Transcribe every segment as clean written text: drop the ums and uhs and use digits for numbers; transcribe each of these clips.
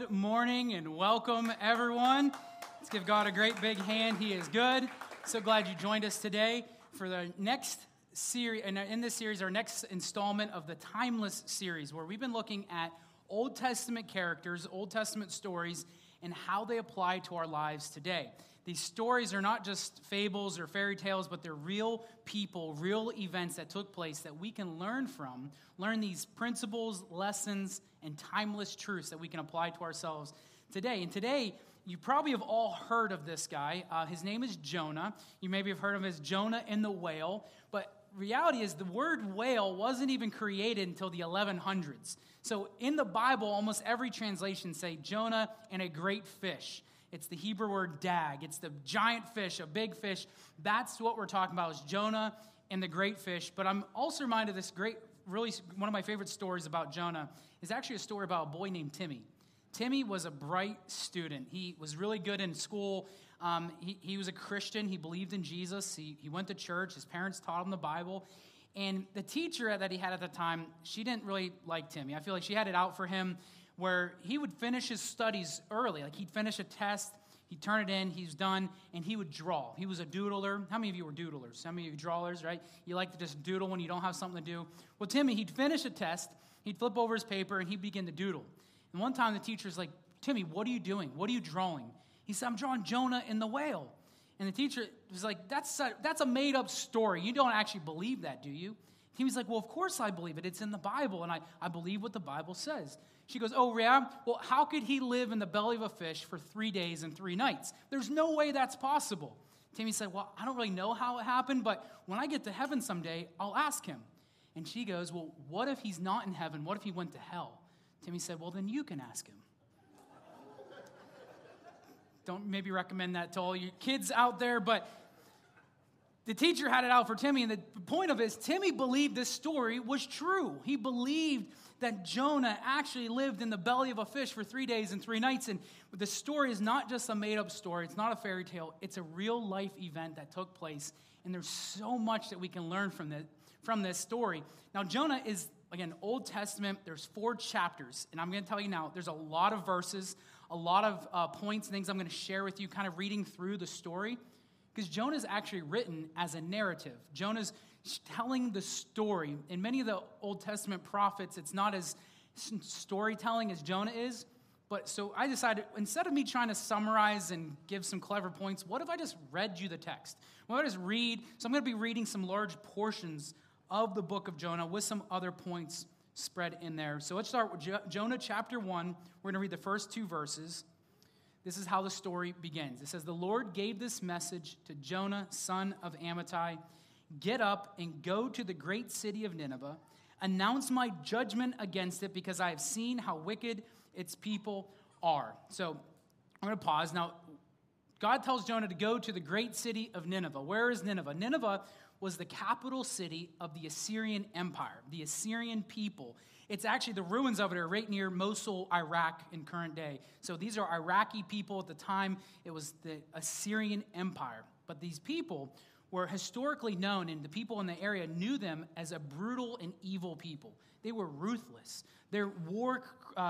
Good morning and welcome, everyone. Let's give God a great big hand. He is good. So glad you joined us today for the next series. And in this series, our next installment of the Timeless series, where we've been looking at Old Testament characters, Old Testament stories, and how they apply to our lives today. These stories are not just fables or fairy tales, but they're real people, real events that took place that we can learn from, learn these principles, lessons, and timeless truths that we can apply to ourselves today. And today, you probably have all heard of this guy. His name is Jonah. You maybe have heard of him as Jonah and the whale, but reality is the word whale wasn't even created until the 1100s. So in the Bible, almost every translation say Jonah and a great fish. It's the Hebrew word dag. It's the giant fish, a big fish. That's what we're talking about is Jonah and the great fish. But I'm also reminded of this really one of my favorite stories about Jonah is actually a story about a boy named Timmy. Timmy was a bright student. He was really good in school. He was a Christian. He believed in Jesus. He went to church. His parents taught him the Bible. And the teacher that he had at the time, she didn't really like Timmy. I feel like she had it out for him where he would finish his studies early. Like he'd finish a test, he'd turn it in, he's done, and he would draw. He was a doodler. How many of you were doodlers? How many of you drawers, right? You like to just doodle when you don't have something to do. Well, Timmy, he'd finish a test, he'd flip over his paper, and he'd begin to doodle. And one time the teacher's like, Timmy, what are you doing? What are you drawing? He said, I'm drawing Jonah and the whale. And the teacher was like, that's a made-up story. You don't actually believe that, do you? Timmy's like, well, of course I believe it. It's in the Bible, and I believe what the Bible says. She goes, oh, yeah? Well, how could he live in the belly of a fish for 3 days and 3 nights? There's no way that's possible. Timmy said, well, I don't really know how it happened, but when I get to heaven someday, I'll ask him. And she goes, well, what if he's not in heaven? What if he went to hell? Timmy said, well, then you can ask him. Don't maybe recommend that to all you kids out there, but the teacher had it out for Timmy, and the point of it is Timmy believed this story was true. He believed that Jonah actually lived in the belly of a fish for 3 days and 3 nights, and the story is not just a made-up story. It's not a fairy tale. It's a real-life event that took place, and there's so much that we can learn from this story. Now, Jonah is, again, Old Testament. There's 4 chapters, and I'm going to tell you now, there's a lot of verses, a lot of points and things I'm going to share with you, kind of reading through the story. Because Jonah is actually written as a narrative. Jonah's telling the story. In many of the Old Testament prophets, it's not as storytelling as Jonah is. But so I decided, instead of me trying to summarize and give some clever points, what if I just read you the text? What if I just read? So I'm going to be reading some large portions of the book of Jonah with some other points spread in there. So let's start with Jonah chapter 1. We're going to read the first 2 verses. This is how the story begins. It says, the Lord gave this message to Jonah, son of Amittai. Get up and go to the great city of Nineveh. Announce my judgment against it because I have seen how wicked its people are. So I'm going to pause. Now, God tells Jonah to go to the great city of Nineveh. Where is Nineveh? Nineveh was the capital city of the Assyrian Empire, the Assyrian people. It's actually, the ruins of it are right near Mosul, Iraq in current day. So these are Iraqi people at the time. It was the Assyrian Empire. But these people were historically known, and the people in the area knew them as a brutal and evil people. They were ruthless. Their war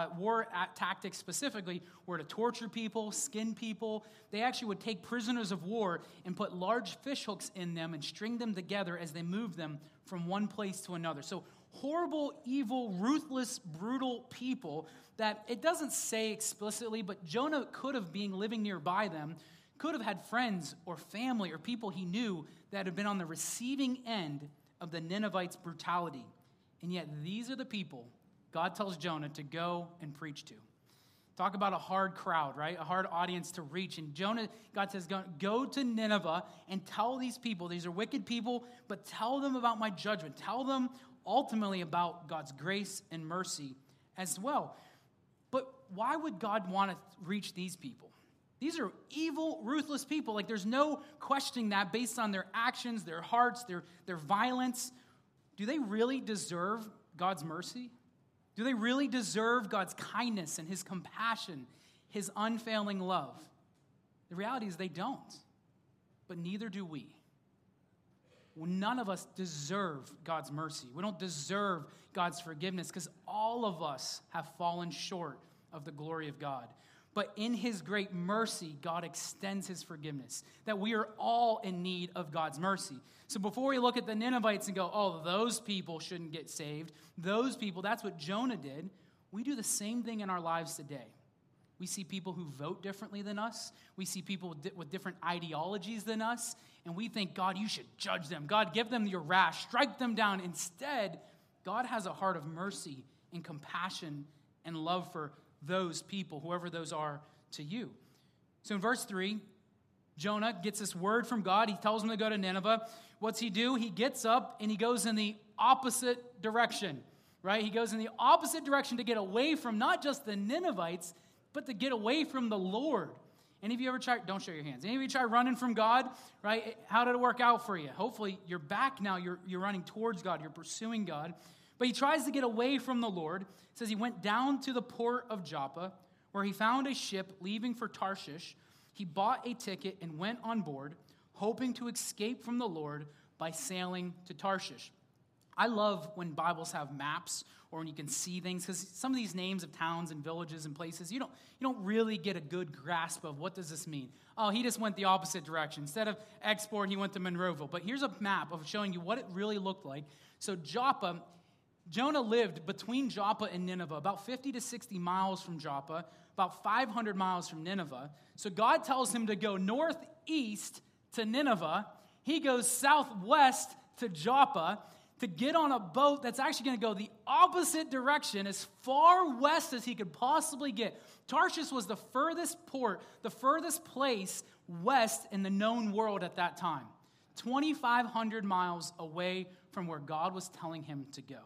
tactics specifically were to torture people, skin people. They actually would take prisoners of war and put large fish hooks in them and string them together as they moved them from one place to another. So horrible, evil, ruthless, brutal people that it doesn't say explicitly, but Jonah could have been living nearby them, could have had friends or family or people he knew that had been on the receiving end of the Ninevites' brutality. And yet these are the people God tells Jonah to go and preach to. Talk about a hard crowd, right? A hard audience to reach. And Jonah, God says, go to Nineveh and tell these people, these are wicked people, but tell them about my judgment. Tell them ultimately about God's grace and mercy as well. But why would God want to reach these people? These are evil, ruthless people. Like there's no questioning that based on their actions, their hearts, their violence. Do they really deserve God's mercy? Do they really deserve God's kindness and his compassion, his unfailing love? The reality is they don't, but neither do we. None of us deserve God's mercy. We don't deserve God's forgiveness because all of us have fallen short of the glory of God. But in his great mercy, God extends his forgiveness, that we are all in need of God's mercy. So before we look at the Ninevites and go, oh, those people shouldn't get saved, those people, that's what Jonah did, we do the same thing in our lives today. We see people who vote differently than us. We see people with different ideologies than us, and we think, God, you should judge them. God, give them your wrath. Strike them down. Instead, God has a heart of mercy and compassion and love for those people, whoever those are to you. So in verse 3, Jonah gets this word from God. He tells him to go to Nineveh. What's he do? He gets up and he goes in the opposite direction, right? He goes in the opposite direction to get away from not just the Ninevites, but to get away from the Lord. Any of you ever tried, don't show your hands, any of you try running from God, right? How did it work out for you? Hopefully you're back now, you're running towards God, you're pursuing God. But he tries to get away from the Lord. It says he went down to the port of Joppa, where he found a ship leaving for Tarshish. He bought a ticket and went on board, hoping to escape from the Lord by sailing to Tarshish. I love when Bibles have maps or when you can see things, because some of these names of towns and villages and places, you don't really get a good grasp of what does this mean. Oh, he just went the opposite direction. Instead of Export, he went to Monroeville. But here's a map of showing you what it really looked like. So Joppa, Jonah lived between Joppa and Nineveh, about 50 to 60 miles from Joppa, about 500 miles from Nineveh. So God tells him to go northeast to Nineveh. He goes southwest to Joppa to get on a boat that's actually going to go the opposite direction, as far west as he could possibly get. Tarshish was the furthest port, the furthest place west in the known world at that time, 2,500 miles away from where God was telling him to go.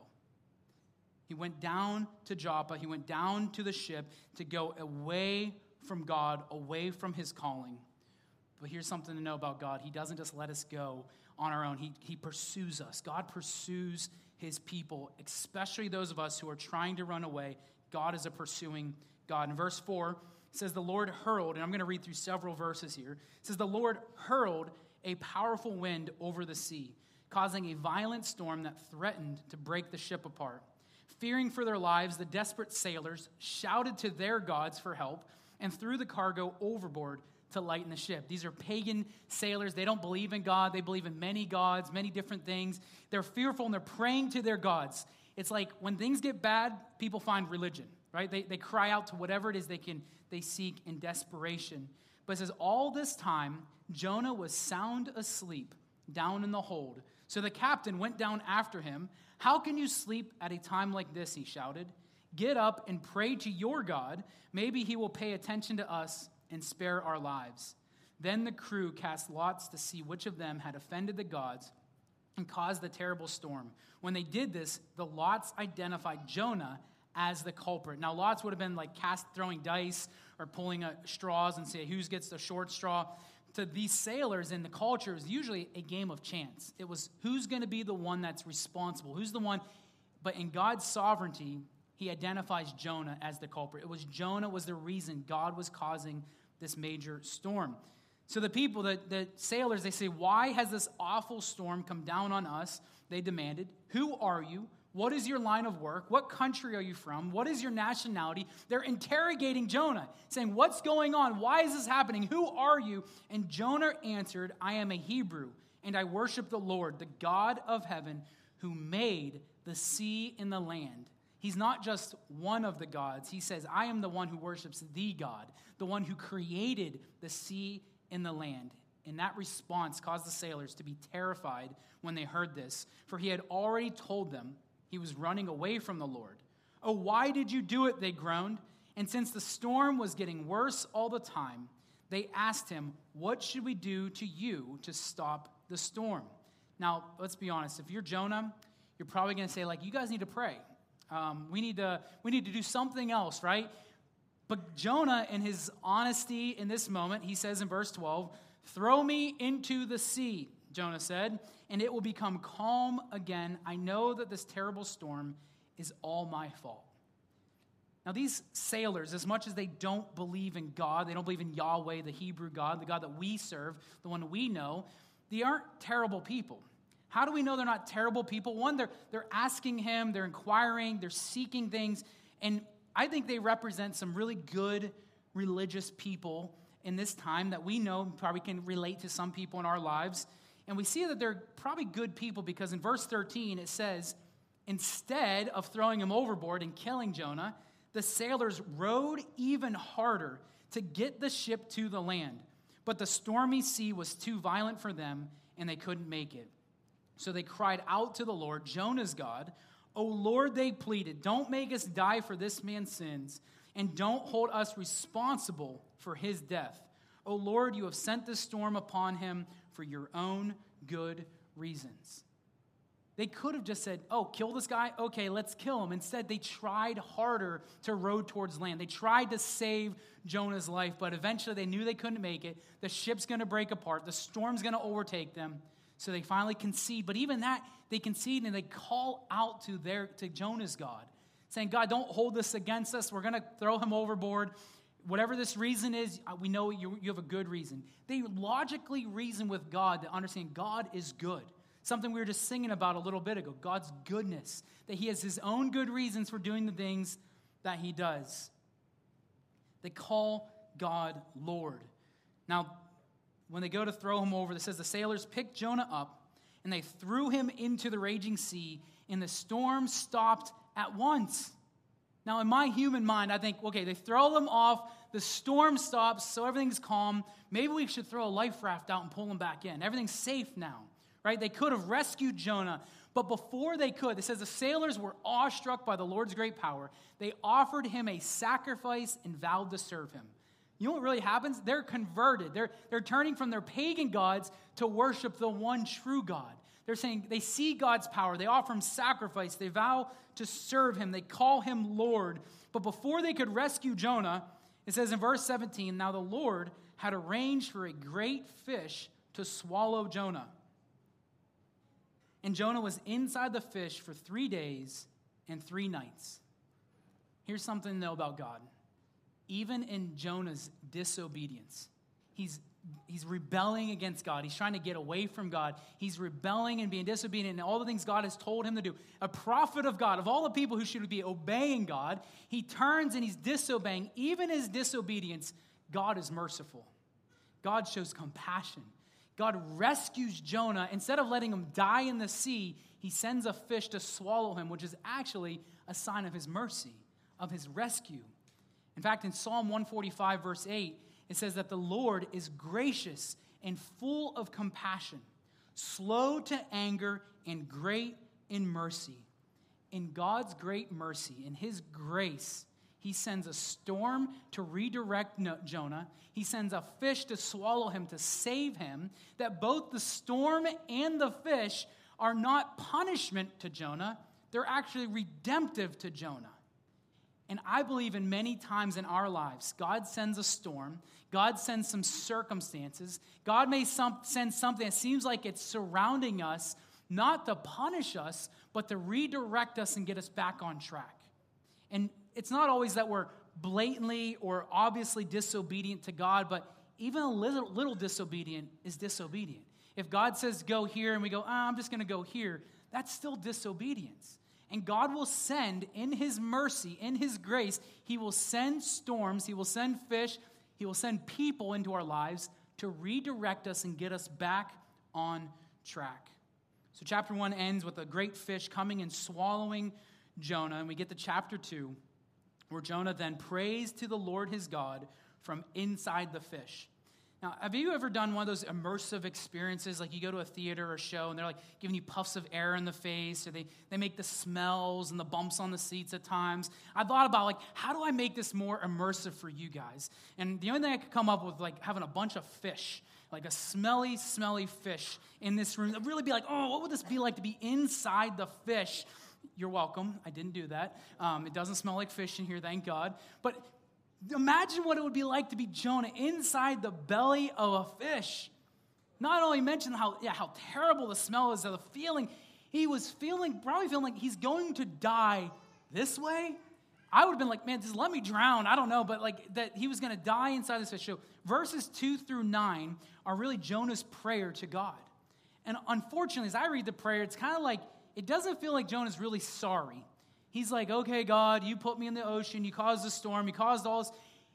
He went down to Joppa. He went down to the ship to go away from God, away from his calling. But here's something to know about God. He doesn't just let us go on our own. He pursues us. God pursues his people, especially those of us who are trying to run away. God is a pursuing God. In verse 4, it says, the Lord hurled, and I'm going to read through several verses here. It says, the Lord hurled a powerful wind over the sea, causing a violent storm that threatened to break the ship apart. Fearing for their lives, the desperate sailors shouted to their gods for help and threw the cargo overboard to lighten the ship. These are pagan sailors. They don't believe in God. They believe in many gods, many different things. They're fearful and they're praying to their gods. It's like when things get bad, people find religion, right? They cry out to whatever it is they seek in desperation. But it says all this time, Jonah was sound asleep down in the hold. So the captain went down after him. How can you sleep at a time like this, he shouted. Get up and pray to your God. Maybe he will pay attention to us and spare our lives. Then the crew cast lots to see which of them had offended the gods and caused the terrible storm. When they did this, the lots identified Jonah as the culprit. Now, lots would have been like throwing dice or pulling straws and say who gets the short straw. To these sailors in the culture, it was usually a game of chance. It was who's going to be the one that's responsible, who's the one. But in God's sovereignty, he identifies Jonah as the culprit. It was Jonah was the reason God was causing this major storm. So the people, the sailors, they say, why has this awful storm come down on us? They demanded, who are you? What is your line of work? What country are you from? What is your nationality? They're interrogating Jonah, saying, what's going on? Why is this happening? Who are you? And Jonah answered, I am a Hebrew, and I worship the Lord, the God of heaven, who made the sea and the land. He's not just one of the gods. He says, I am the one who worships the God, the one who created the sea and the land. And that response caused the sailors to be terrified when they heard this, for he had already told them he was running away from the Lord. Oh, why did you do it? They groaned. And since the storm was getting worse all the time, they asked him, what should we do to you to stop the storm? Now, let's be honest. If you're Jonah, you're probably going to say, like, you guys need to pray. We need to do something else, right? But Jonah, in his honesty in this moment, he says in verse 12, throw me into the sea, Jonah said, and it will become calm again. I know that this terrible storm is all my fault. Now, these sailors, as much as they don't believe in God, they don't believe in Yahweh, the Hebrew God, the God that we serve, the one we know, they aren't terrible people. How do we know they're not terrible people? One, they're asking him, they're inquiring, they're seeking things, and I think they represent some really good religious people in this time that we know probably can relate to some people in our lives. And we see that they're probably good people because in verse 13 it says, instead of throwing him overboard and killing Jonah, the sailors rowed even harder to get the ship to the land. But the stormy sea was too violent for them, and they couldn't make it. So they cried out to the Lord, Jonah's God. O Lord, they pleaded, don't make us die for this man's sins, and don't hold us responsible for his death. O Lord, you have sent this storm upon him for your own good reasons. They could have just said, oh, kill this guy? Okay, let's kill him. Instead, they tried harder to row towards land. They tried to save Jonah's life, but eventually they knew they couldn't make it. The ship's going to break apart. The storm's going to overtake them. So they finally concede. But even that, they concede and they call out to Jonah's God, saying, God, don't hold this against us. We're going to throw him overboard. Whatever this reason is, we know you have a good reason. They logically reason with God to understand God is good. Something we were just singing about a little bit ago, God's goodness, that he has his own good reasons for doing the things that he does. They call God Lord. Now, when they go to throw him over, it says the sailors picked Jonah up and they threw him into the raging sea, and the storm stopped at once. Now, in my human mind, I think, okay, they throw him off, the storm stops, so everything's calm. Maybe we should throw a life raft out and pull him back in. Everything's safe now. Right? They could have rescued Jonah, but before they could, it says the sailors were awestruck by the Lord's great power. They offered him a sacrifice and vowed to serve him. You know what really happens? They're converted. They're turning from their pagan gods to worship the one true God. They're saying they see God's power. They offer him sacrifice. They vow to serve him. They call him Lord. But before they could rescue Jonah, it says in verse 17, now the Lord had arranged for a great fish to swallow Jonah. And Jonah was inside the fish for 3 days and 3 nights. Here's something to know about God. Even in Jonah's disobedience, he's rebelling against God. He's trying to get away from God. He's rebelling and being disobedient in all the things God has told him to do. A prophet of God, of all the people who should be obeying God, he turns and he's disobeying. Even his disobedience, God is merciful. God shows compassion. God rescues Jonah. Instead of letting him die in the sea, he sends a fish to swallow him, which is actually a sign of his mercy, of his rescue. In fact, in Psalm 145, verse 8, it says that the Lord is gracious and full of compassion, slow to anger and great in mercy. In God's great mercy, in his grace, he sends a storm to redirect Jonah. He sends a fish to swallow him, to save him, that both the storm and the fish are not punishment to Jonah. They're actually redemptive to Jonah. And I believe in many times in our lives, God sends a storm. God sends some circumstances. God may send something that seems like it's surrounding us, not to punish us, but to redirect us and get us back on track. And it's not always that we're blatantly or obviously disobedient to God, but even a little disobedient is disobedient. If God says go here and we go, I'm just going to go here, that's still disobedience. And God will send in his mercy, in his grace, he will send storms, he will send fish, he will send people into our lives to redirect us and get us back on track. So chapter 1 ends with a great fish coming and swallowing Jonah, and we get to chapter 2, where Jonah then prays to the Lord his God from inside the fish. Now, have you ever done one of those immersive experiences, like you go to a theater or show, and they're like giving you puffs of air in the face, or they make the smells and the bumps on the seats at times? I thought about, like, how do I make this more immersive for you guys? And the only thing I could come up with, like, having a bunch of fish, like a smelly fish in this room. It'd really be like, oh, what would this be like to be inside the fish? You're welcome. I didn't do that. It doesn't smell like fish in here, thank God. But imagine what it would be like to be Jonah inside the belly of a fish. Not only mention how terrible the smell is, the feeling, he was probably feeling like he's going to die this way. I would have been like, man, just let me drown. I don't know, but like that he was going to die inside this fish. So verses 2 through 9 are really Jonah's prayer to God. And unfortunately, as I read the prayer, it's kind of like, it doesn't feel like Jonah's really sorry. He's like, okay, God, you put me in the ocean. You caused the storm. You caused all this.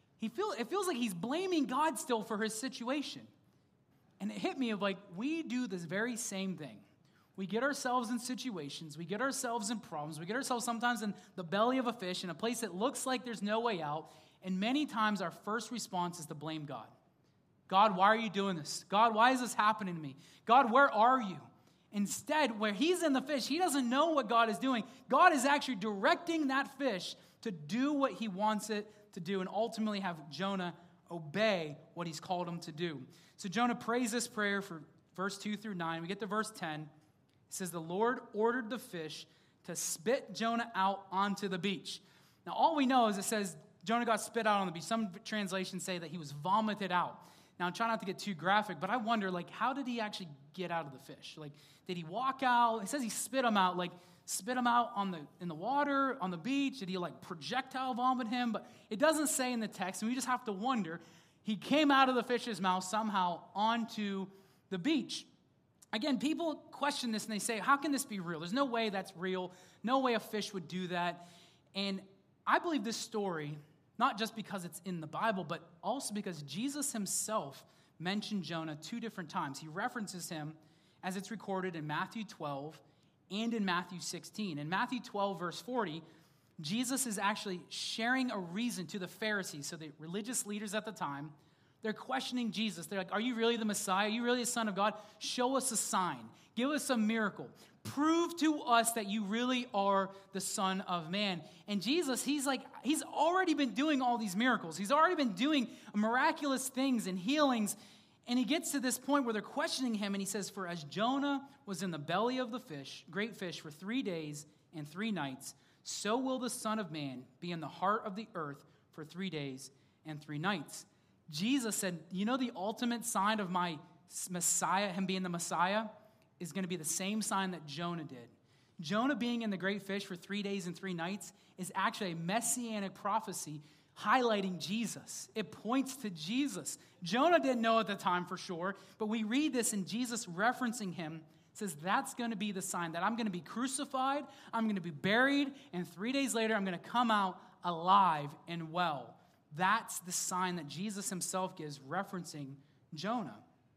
It feels like he's blaming God still for his situation. And it hit me of like, we do this very same thing. We get ourselves in situations. We get ourselves in problems. We get ourselves sometimes in the belly of a fish, in a place that looks like there's no way out. And many times our first response is to blame God. God, why are you doing this? God, why is this happening to me? God, where are you? Instead, where he's in the fish, he doesn't know what God is doing. God is actually directing that fish to do what he wants it to do and ultimately have Jonah obey what he's called him to do. So Jonah prays this prayer for verse 2 through 9. We get to verse 10. It says, the Lord ordered the fish to spit Jonah out onto the beach. Now, all we know is it says Jonah got spit out on the beach. Some translations say that he was vomited out. Now, I'm trying not to get too graphic, but I wonder, like, how did he actually get out of the fish? Like, did he walk out? It says he spit him out. Like, spit him out in the water, on the beach? Did he, like, projectile vomit him? But it doesn't say in the text, and we just have to wonder. He came out of the fish's mouth somehow onto the beach. Again, people question this, and they say, how can this be real? There's no way that's real. No way a fish would do that. And I believe this story, not just because it's in the Bible, but also because Jesus himself mentioned Jonah 2 different times. He references him as it's recorded in Matthew 12 and in Matthew 16. In Matthew 12, verse 40, Jesus is actually sharing a reason to the Pharisees, so the religious leaders at the time. They're questioning Jesus. They're like, are you really the Messiah? Are you really the Son of God? Show us a sign. Give us a miracle. Prove to us that you really are the Son of Man. And Jesus, he's already been doing all these miracles. He's already been doing miraculous things and healings. And he gets to this point where they're questioning him, and he says, for as Jonah was in the belly of the fish, great fish, for 3 days and 3 nights, so will the Son of Man be in the heart of the earth for 3 days and 3 nights. Jesus said, you know, the ultimate sign of my Messiah, him being the Messiah, is going to be the same sign that Jonah did. Jonah being in the great fish for 3 days and 3 nights is actually a messianic prophecy highlighting Jesus. It points to Jesus. Jonah didn't know at the time for sure, but we read this and Jesus referencing him says that's going to be the sign that I'm going to be crucified, I'm going to be buried, and 3 days later I'm going to come out alive and well. That's the sign that Jesus himself gives, referencing Jonah.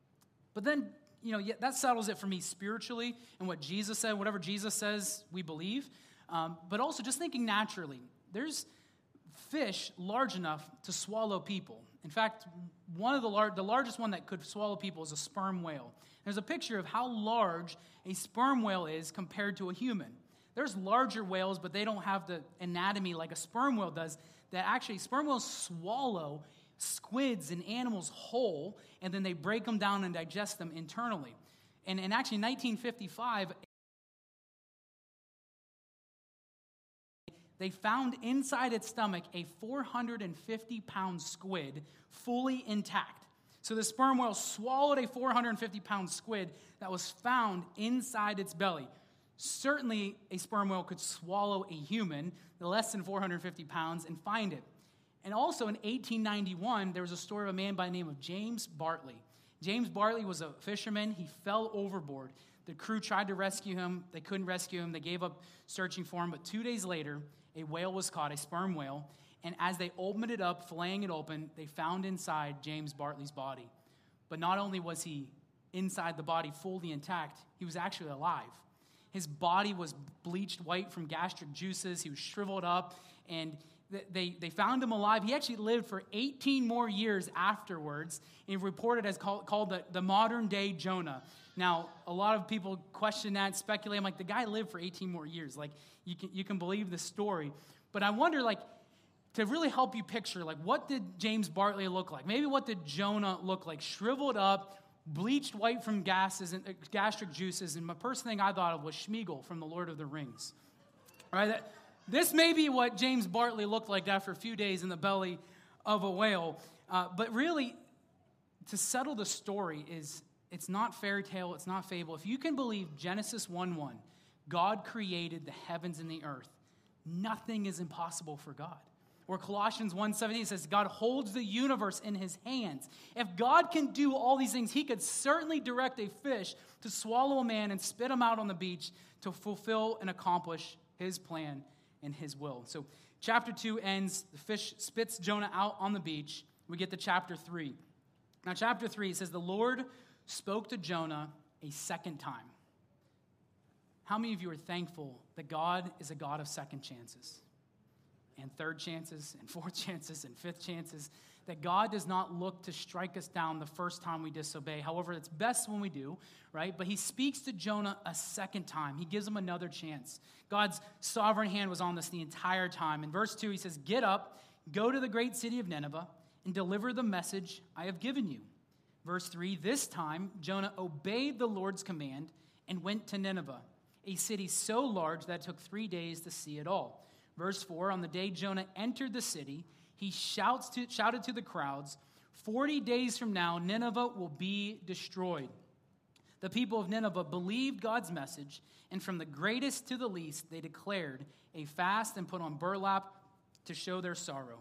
But then, you know, that settles it for me spiritually and what Jesus said. Whatever Jesus says, we believe. But also just thinking naturally, there's fish large enough to swallow people. In fact, one of the largest one that could swallow people is a sperm whale. There's a picture of how large a sperm whale is compared to a human. There's larger whales, but they don't have the anatomy like a sperm whale does. That actually, sperm whales swallow squids and animals whole, and then they break them down and digest them internally. And actually, in 1955, they found inside its stomach a 450-pound squid fully intact. So the sperm whale swallowed a 450-pound squid that was found inside its belly. Certainly, a sperm whale could swallow a human, less than 450 pounds, and find it. And also in 1891, there was a story of a man by the name of James Bartley. James Bartley was a fisherman. He fell overboard. The crew tried to rescue him. They couldn't rescue him. They gave up searching for him. But 2 days later, a whale was caught, a sperm whale. And as they opened it up, filleting it open, they found inside James Bartley's body. But not only was he inside the body fully intact, he was actually alive. His body was bleached white from gastric juices. He was shriveled up, and they found him alive. He actually lived for 18 more years afterwards, and reported as called the modern-day Jonah. Now, a lot of people question that, speculate. I'm like, the guy lived for 18 more years. Like, you can believe the story. But I wonder, like, to really help you picture, like, what did James Bartley look like? Maybe what did Jonah look like? Shriveled up, bleached white from gases and gastric juices, and my first thing I thought of was Sméagol from The Lord of the Rings. Right? This may be what James Bartley looked like after a few days in the belly of a whale. But really, to settle the story it's not fairy tale, it's not fable. If you can believe Genesis 1:1, God created the heavens and the earth. Nothing is impossible for God. Or Colossians 1:17 says, God holds the universe in his hands. If God can do all these things, he could certainly direct a fish to swallow a man and spit him out on the beach to fulfill and accomplish his plan and his will. So chapter 2 ends, the fish spits Jonah out on the beach. We get to chapter 3. Now chapter 3, it says, the Lord spoke to Jonah a second time. How many of you are thankful that God is a God of second chances and third chances and fourth chances and fifth chances? That God does not look to strike us down the first time we disobey. However, it's best when we do, right? But he speaks to Jonah a second time. He gives him another chance. God's sovereign hand was on this the entire time. In verse 2, he says, get up, go to the great city of Nineveh, and deliver the message I have given you. Verse 3, this time Jonah obeyed the Lord's command and went to Nineveh, a city so large that it took 3 days to see it all. Verse 4, on the day Jonah entered the city, he shouted to the crowds, 40 days from now, Nineveh will be destroyed. The people of Nineveh believed God's message, and from the greatest to the least, they declared a fast and put on burlap to show their sorrow.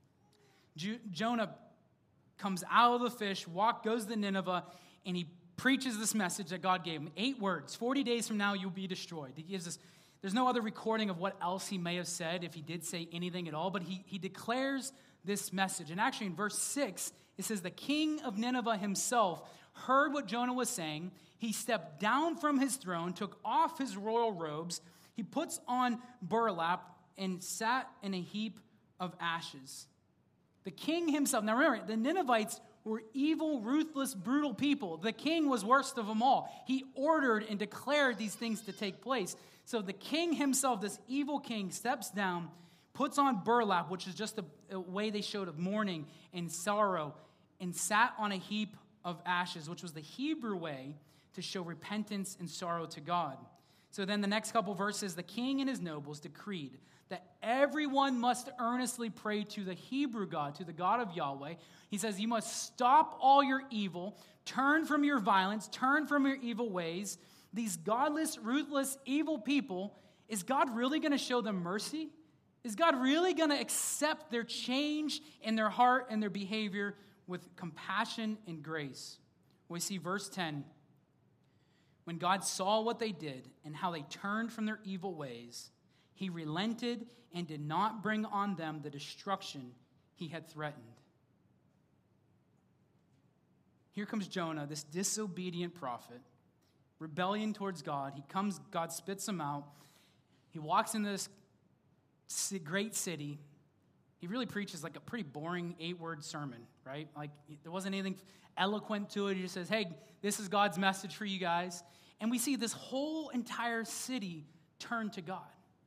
Jonah comes out of the fish, goes to Nineveh, and he preaches this message that God gave him. 8 words, 40 days from now, you'll be destroyed. He gives us. There's no other recording of what else he may have said, if he did say anything at all, but he declares this message. And actually in verse 6, it says, the king of Nineveh himself heard what Jonah was saying. He stepped down from his throne, took off his royal robes. He puts on burlap and sat in a heap of ashes. The king himself, now remember, the Ninevites were evil, ruthless, brutal people. The king was worst of them all. He ordered and declared these things to take place. So the king himself, this evil king, steps down, puts on burlap, which is just a way they showed of mourning and sorrow, and sat on a heap of ashes, which was the Hebrew way to show repentance and sorrow to God. So then the next couple verses, the king and his nobles decreed that everyone must earnestly pray to the Hebrew God, to the God of Yahweh. He says, you must stop all your evil, turn from your violence, turn from your evil ways. These godless, ruthless, evil people, is God really going to show them mercy? Is God really going to accept their change in their heart and their behavior with compassion and grace? We see verse 10. When God saw what they did and how they turned from their evil ways, he relented and did not bring on them the destruction he had threatened. Here comes Jonah, this disobedient prophet, rebellion towards God. God spits him out. He walks into this great city. He really preaches like a pretty boring 8-word sermon, right? Like there wasn't anything eloquent to it. He just says, hey, this is God's message for you guys. And we see this whole entire city turn to God.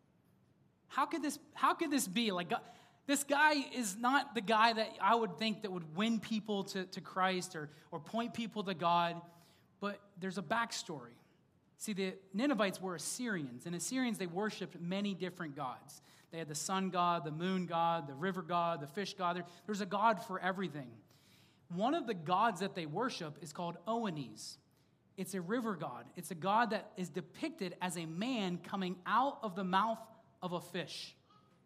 How could this be? Like God, this guy is not the guy that I would think that would win people to Christ or point people to God. But there's a backstory. See, the Ninevites were Assyrians. And Assyrians, they worshipped many different gods. They had the sun god, the moon god, the river god, the fish god. There's a god for everything. One of the gods that they worship is called Oannes. It's a river god. It's a god that is depicted as a man coming out of the mouth of a fish.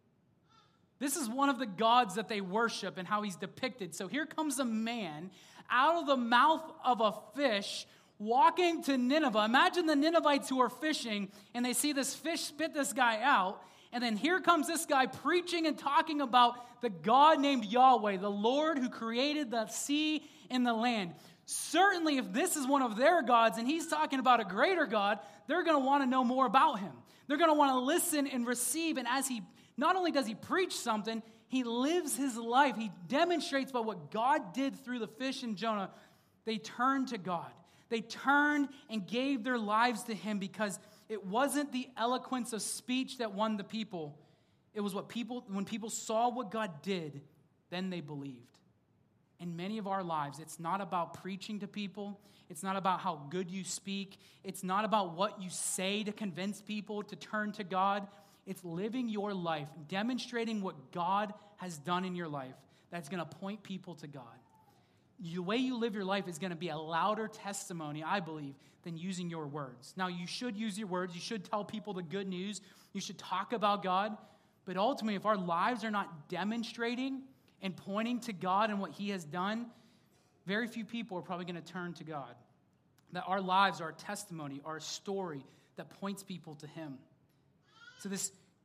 This is one of the gods that they worship and how he's depicted. So here comes a man out of the mouth of a fish walking to Nineveh. Imagine the Ninevites who are fishing and they see this fish spit this guy out. And then here comes this guy preaching and talking about the God named Yahweh, the Lord who created the sea and the land. Certainly, if this is one of their gods and he's talking about a greater God, they're going to want to know more about him. They're going to want to listen and receive. And as he, not only does he preach something, he lives his life. He demonstrates by what God did through the fish and Jonah. They turned to God. They turned and gave their lives to him because it wasn't the eloquence of speech that won the people. It was when people saw what God did, then they believed. In many of our lives, it's not about preaching to people. It's not about how good you speak. It's not about what you say to convince people to turn to God. It's living your life, demonstrating what God has done in your life that's going to point people to God. The way you live your life is going to be a louder testimony, I believe, than using your words. Now, you should use your words. You should tell people the good news. You should talk about God. But ultimately, if our lives are not demonstrating and pointing to God and what he has done, very few people are probably going to turn to God. That our lives are a testimony, are a story that points people to him. So this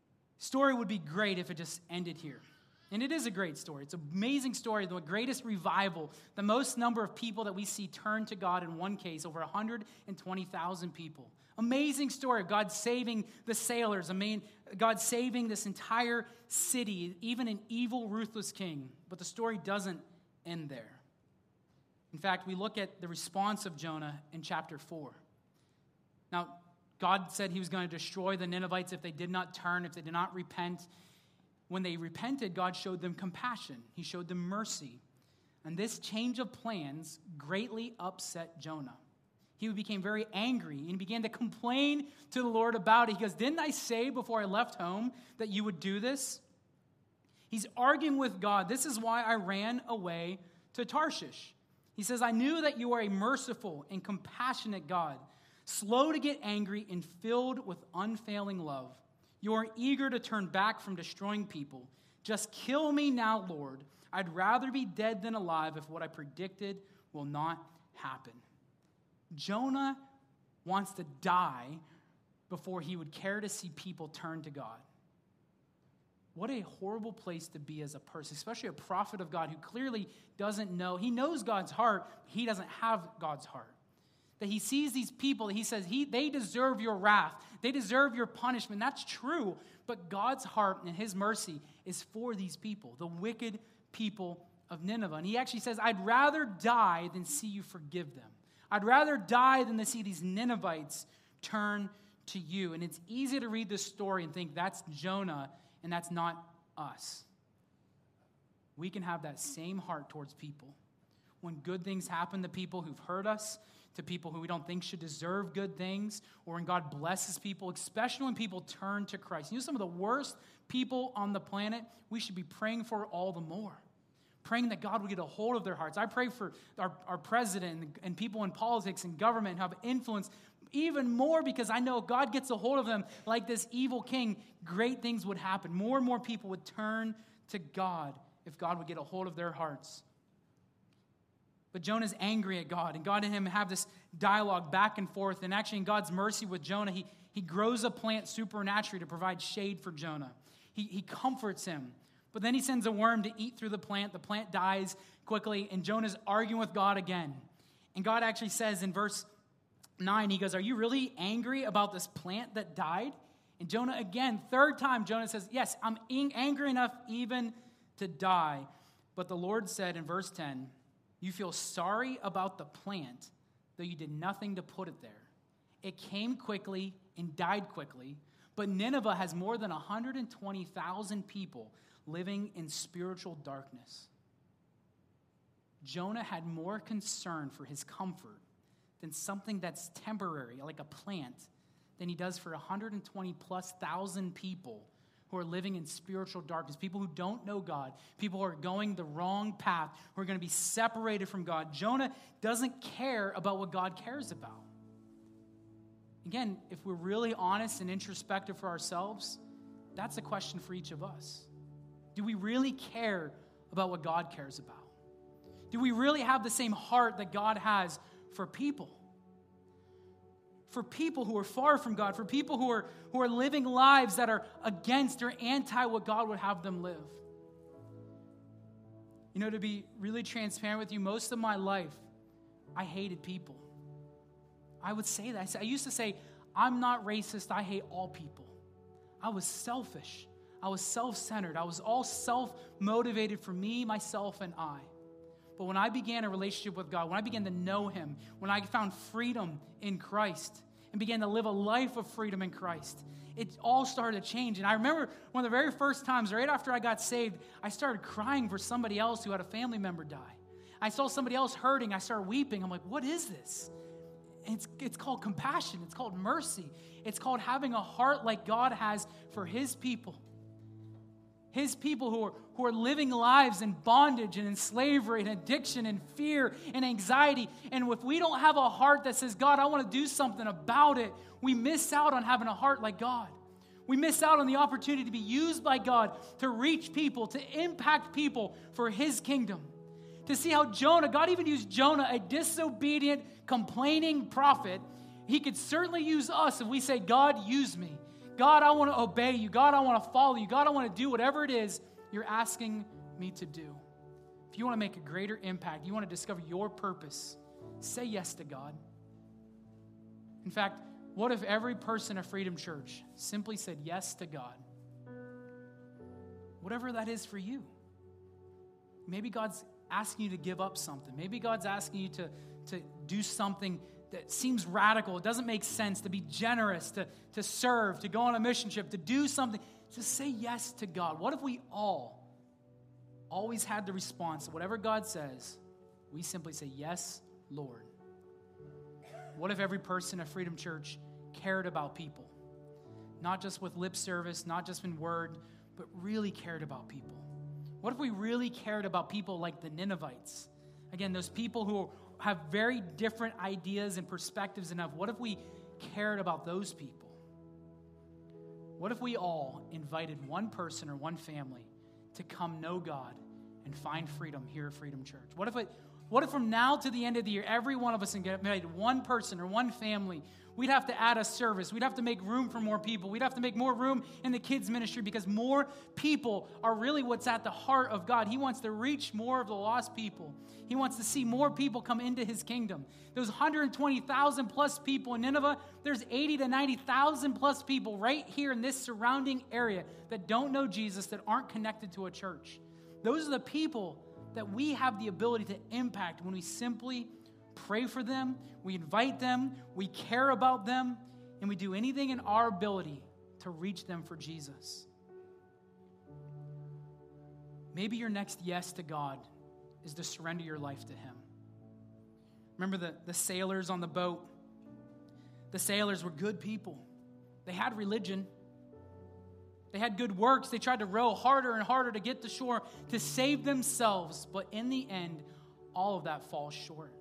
Story would be great if it just ended here. And it is a great story. It's an amazing story, the greatest revival, the most number of people that we see turn to God in one case, over 120,000 people. Amazing story of God saving the sailors, God saving this entire city, even an evil, ruthless king. But the story doesn't end there. In fact, we look at the response of Jonah in chapter 4. Now, God said he was going to destroy the Ninevites if they did not turn, if they did not repent. When they repented, God showed them compassion. He showed them mercy. And this change of plans greatly upset Jonah. He became very angry and began to complain to the Lord about it. He goes, didn't I say before I left home that you would do this? He's arguing with God. This is why I ran away to Tarshish. He says, I knew that you are a merciful and compassionate God, slow to get angry and filled with unfailing love. You are eager to turn back from destroying people. Just kill me now, Lord. I'd rather be dead than alive if what I predicted will not happen. Jonah wants to die before he would care to see people turn to God. What a horrible place to be as a person, especially a prophet of God who clearly doesn't know. He knows God's heart, but he doesn't have God's heart. That he sees these people, he says, they deserve your wrath. They deserve your punishment. That's true. But God's heart and his mercy is for these people, the wicked people of Nineveh. And he actually says, I'd rather die than see you forgive them. I'd rather die than to see these Ninevites turn to you. And it's easy to read this story and think that's Jonah and that's not us. We can have that same heart towards people. When good things happen to people who've hurt us, to people who we don't think should deserve good things, or when God blesses people, especially when people turn to Christ. You know, some of the worst people on the planet, we should be praying for all the more. Praying that God would get a hold of their hearts. I pray for our president and people in politics and government who have influence even more, because I know if God gets a hold of them like this evil king, great things would happen. More and more people would turn to God if God would get a hold of their hearts. But Jonah's angry at God, and God and him have this dialogue back and forth. And actually, in God's mercy with Jonah, he grows a plant supernaturally to provide shade for Jonah. He comforts him. But then he sends a worm to eat through the plant. The plant dies quickly, and Jonah's arguing with God again. And God actually says in verse 9, he goes, are you really angry about this plant that died? And Jonah again, third time, Jonah says, yes, I'm angry enough even to die. But the Lord said in verse 10, you feel sorry about the plant, though you did nothing to put it there. It came quickly and died quickly, but Nineveh has more than 120,000 people living in spiritual darkness. Jonah had more concern for his comfort than something that's temporary, like a plant, than he does for 120,000+ people who are living in spiritual darkness, people who don't know God, people who are going the wrong path, who are going to be separated from God. Jonah doesn't care about what God cares about. Again, if we're really honest and introspective for ourselves, that's a question for each of us. Do we really care about what God cares about? Do we really have the same heart that God has for people? For people who are far from God, for people who are living lives that are against or anti what God would have them live. You know, to be really transparent with you, most of my life, I hated people. I would say that. I used to say, I'm not racist, I hate all people. I was selfish. I was self-centered. I was all self-motivated for me, myself, and I. But when I began a relationship with God, when I began to know him, when I found freedom in Christ and began to live a life of freedom in Christ, it all started to change. And I remember one of the very first times, right after I got saved, I started crying for somebody else who had a family member die. I saw somebody else hurting. I started weeping. I'm like, what is this? It's called compassion. It's called mercy. It's called having a heart like God has for his people. His people who are living lives in bondage and in slavery and addiction and fear and anxiety. And if we don't have a heart that says, God, I want to do something about it, we miss out on having a heart like God. We miss out on the opportunity to be used by God to reach people, to impact people for his kingdom. To see how Jonah, God even used Jonah, a disobedient, complaining prophet. He could certainly use us if we say, God, use me. God, I want to obey you. God, I want to follow you. God, I want to do whatever it is you're asking me to do. If you want to make a greater impact, you want to discover your purpose, say yes to God. In fact, what if every person at Freedom Church simply said yes to God? Whatever that is for you. Maybe God's asking you to give up something. Maybe God's asking you to do something that seems radical. It doesn't make sense, to be generous, to serve, to go on a mission trip, to do something. Just say yes to God. What if we always had the response to whatever God says, we simply say, yes, Lord. What if every person at Freedom Church cared about people? Not just with lip service, not just in word, but really cared about people. What if we really cared about people like the Ninevites? Again, those people who have very different ideas and perspectives enough. What if we cared about those people? What if we all invited one person or one family to come know God and find freedom here at Freedom Church? What if from now to the end of the year, every one of us invited one person or one family? We'd have to add a service. We'd have to make room for more people. We'd have to make more room in the kids' ministry because more people are really what's at the heart of God. He wants to reach more of the lost people. He wants to see more people come into his kingdom. Those 120,000 plus people in Nineveh, there's 80 to 90,000 plus people right here in this surrounding area that don't know Jesus, that aren't connected to a church. Those are the people that we have the ability to impact when we simply pray for them, we invite them, we care about them, and we do anything in our ability to reach them for Jesus. Maybe your next yes to God is to surrender your life to him. Remember the sailors on the boat? The sailors were good people. They had religion. They had good works. They tried to row harder and harder to get to shore to save themselves. But in the end, all of that falls short.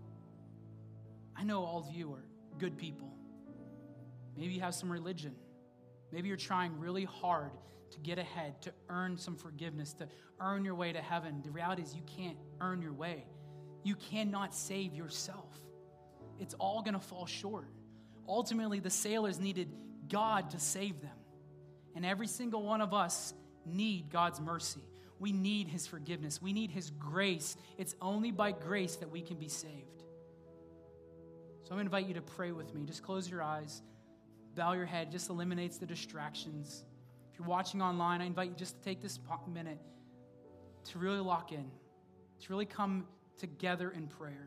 I know all of you are good people. Maybe you have some religion. Maybe you're trying really hard to get ahead, to earn some forgiveness, to earn your way to heaven. The reality is you can't earn your way. You cannot save yourself. It's all going to fall short. Ultimately, the sailors needed God to save them. And every single one of us need God's mercy. We need his forgiveness. We need his grace. It's only by grace that we can be saved. So I'm going to invite you to pray with me. Just close your eyes, bow your head. Just eliminates the distractions. If you're watching online, I invite you just to take this minute to really lock in, to really come together in prayer.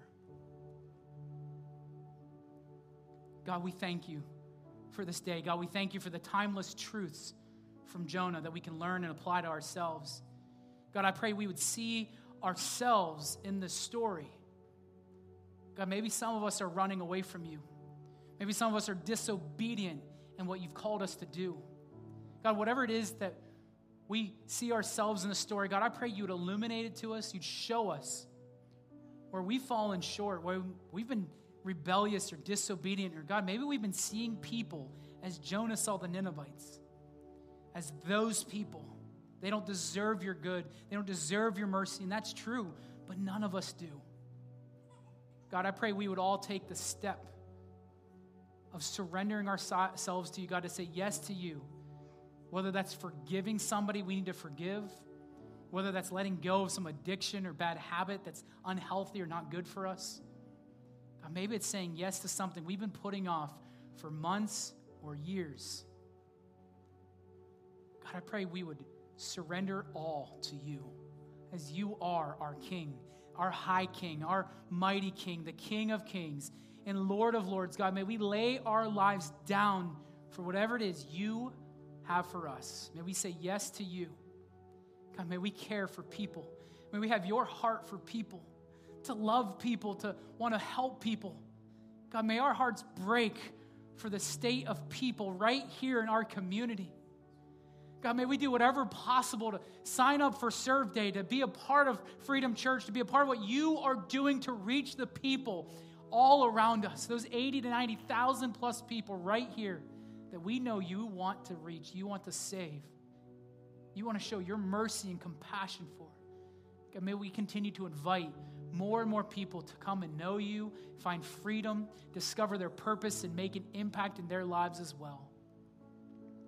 God, we thank you for this day. God, we thank you for the timeless truths from Jonah that we can learn and apply to ourselves. God, I pray we would see ourselves in this story. God, maybe some of us are running away from you. Maybe some of us are disobedient in what you've called us to do. God, whatever it is that we see ourselves in the story, God, I pray you would illuminate it to us. You'd show us where we've fallen short, where we've been rebellious or disobedient, or God, maybe we've been seeing people as Jonah saw the Ninevites, as those people. They don't deserve your good. They don't deserve your mercy, and that's true, but none of us do. God, I pray we would all take the step of surrendering ourselves to you, God, to say yes to you. Whether that's forgiving somebody we need to forgive, whether that's letting go of some addiction or bad habit that's unhealthy or not good for us. God, maybe it's saying yes to something we've been putting off for months or years. God, I pray we would surrender all to you as you are our King, our high King, our mighty King, the King of kings and Lord of lords. God, may we lay our lives down for whatever it is you have for us. May we say yes to you. God, may we care for people. May we have your heart for people, to love people, to want to help people. God, may our hearts break for the state of people right here in our community. God, may we do whatever possible to sign up for Serve Day, to be a part of Freedom Church, to be a part of what you are doing to reach the people all around us, those 80 to 90,000 plus people right here that we know you want to reach, you want to save. You want to show your mercy and compassion for. God, may we continue to invite more and more people to come and know you, find freedom, discover their purpose, and make an impact in their lives as well.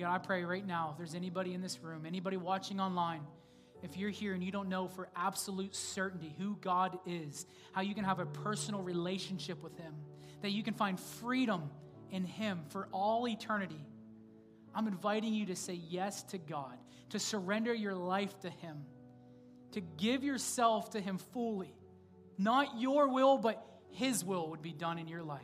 God, I pray right now, if there's anybody in this room, anybody watching online, if you're here and you don't know for absolute certainty who God is, how you can have a personal relationship with him, that you can find freedom in him for all eternity, I'm inviting you to say yes to God, to surrender your life to him, to give yourself to him fully. Not your will, but his will would be done in your life.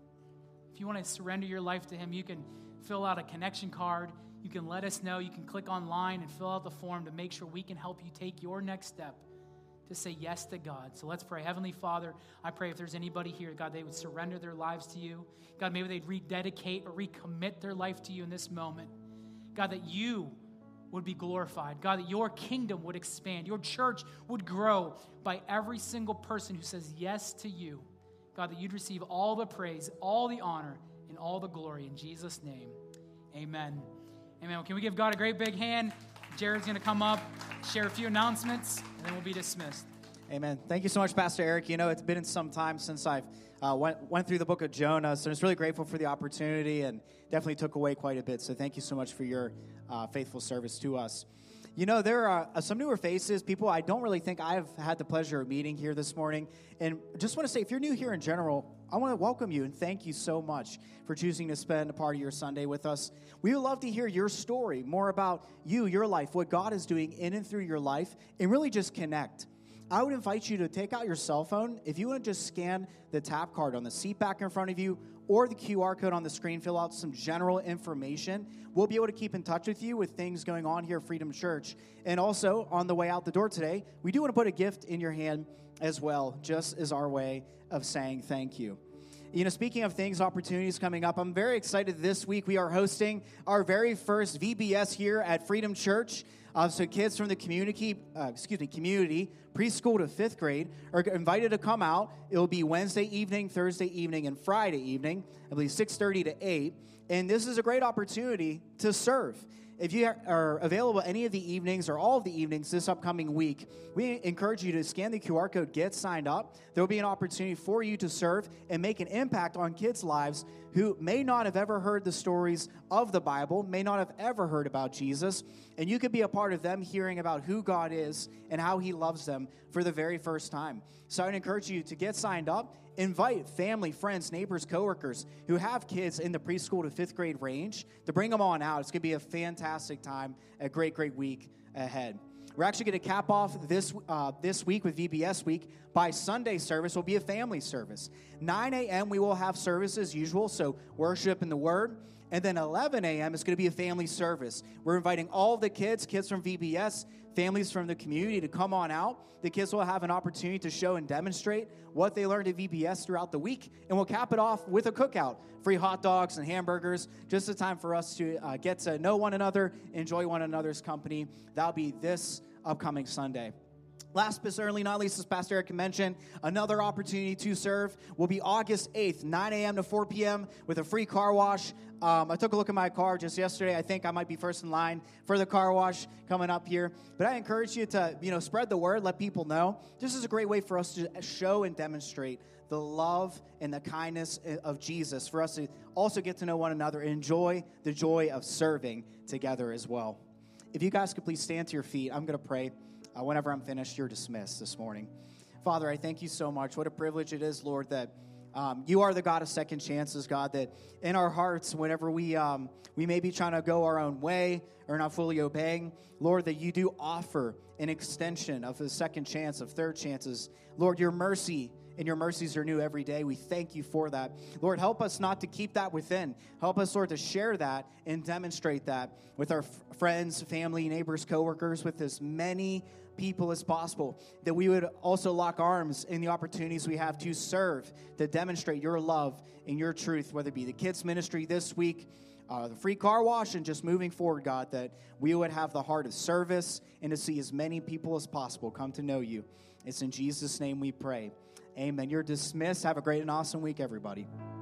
If you want to surrender your life to him, you can fill out a connection card. You can let us know. You can click online and fill out the form to make sure we can help you take your next step to say yes to God. So let's pray. Heavenly Father, I pray if there's anybody here, God, they would surrender their lives to you. God, maybe they'd rededicate or recommit their life to you in this moment. God, that you would be glorified. God, that your kingdom would expand. Your church would grow by every single person who says yes to you. God, that you'd receive all the praise, all the honor, and all the glory. In Jesus' name, amen. Amen. Well, can we give God a great big hand? Jared's going to come up, share a few announcements, and then we'll be dismissed. Amen. Thank you so much, Pastor Eric. You know, it's been some time since I've went through the book of Jonah, so I'm just really grateful for the opportunity and definitely took away quite a bit. So thank you so much for your faithful service to us. You know, there are some newer faces, people I don't really think I've had the pleasure of meeting here this morning. And just want to say, if you're new here in general, I want to welcome you and thank you so much for choosing to spend a part of your Sunday with us. We would love to hear your story, more about you, your life, what God is doing in and through your life, and really just connect. I would invite you to take out your cell phone. If you want to just scan the tap card on the seat back in front of you or the QR code on the screen, fill out some general information. We'll be able to keep in touch with you with things going on here at Freedom Church. And also, on the way out the door today, we do want to put a gift in your hand as well, just as our way of saying thank you. You know, speaking of things, opportunities coming up, I'm very excited this week. We are hosting our very first VBS here at Freedom Church. So kids from the community, preschool to fifth grade, are invited to come out. It will be Wednesday evening, Thursday evening, and Friday evening, I believe 6:30 to 8. And this is a great opportunity to serve. If you are available any of the evenings or all of the evenings this upcoming week, we encourage you to scan the QR code, get signed up. There will be an opportunity for you to serve and make an impact on kids' lives who may not have ever heard the stories of the Bible, may not have ever heard about Jesus, and you could be a part of them hearing about who God is and how he loves them for the very first time. So I'd encourage you to get signed up. Invite family, friends, neighbors, coworkers who have kids in the preschool to fifth grade range to bring them on out. It's going to be a fantastic time, a great, great week ahead. We're actually going to cap off this week with VBS week by Sunday service. Will be a family service. 9 a.m. we will have service as usual, so worship and the Word. And then 11 a.m. is going to be a family service. We're inviting all the kids from VBS, families from the community to come on out. The kids will have an opportunity to show and demonstrate what they learned at VBS throughout the week. And we'll cap it off with a cookout. Free hot dogs and hamburgers. Just a time for us to get to know one another, enjoy one another's company. That'll be this upcoming Sunday. Last but certainly not least, as Pastor Eric mentioned, another opportunity to serve will be August 8th, 9 a.m. to 4 p.m. with a free car wash. I took a look at my car just yesterday. I think I might be first in line for the car wash coming up here. But I encourage you to, spread the word, let people know. This is a great way for us to show and demonstrate the love and the kindness of Jesus, for us to also get to know one another and enjoy the joy of serving together as well. If you guys could please stand to your feet, I'm going to pray. Whenever I'm finished, you're dismissed this morning. Father, I thank you so much. What a privilege it is, Lord, that you are the God of second chances, God, that in our hearts, whenever we may be trying to go our own way or not fully obeying, Lord, that you do offer an extension of a second chance, of third chances. Lord, your mercy and your mercies are new every day. We thank you for that. Lord, help us not to keep that within. Help us, Lord, to share that and demonstrate that with our friends, family, neighbors, coworkers, with as many people as possible, that we would also lock arms in the opportunities we have to serve, to demonstrate your love and your truth, whether it be the kids ministry this week, the free car wash, and just moving forward, God, that we would have the heart of service and to see as many people as possible come to know you. It's in Jesus' name we pray. Amen. You're dismissed. Have a great and awesome week, everybody.